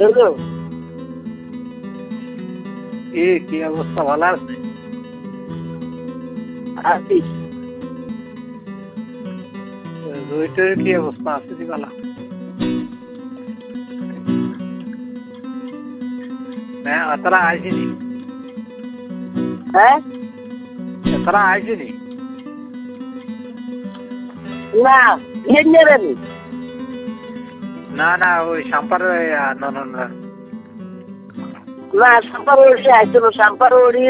Hello, কি অবস্থা, ভালো আছে? আছি। রুইটের কি অবস্থা আছে? কি ভালো? হ্যাঁ, তারা আইসিনি। হ্যাঁ, তারা আইসিনি। না ইয়ে নেবেন। না না, ওই সাম্পার না সাম্পার ওড়ি আসছিল, সাম্পার ওড়ি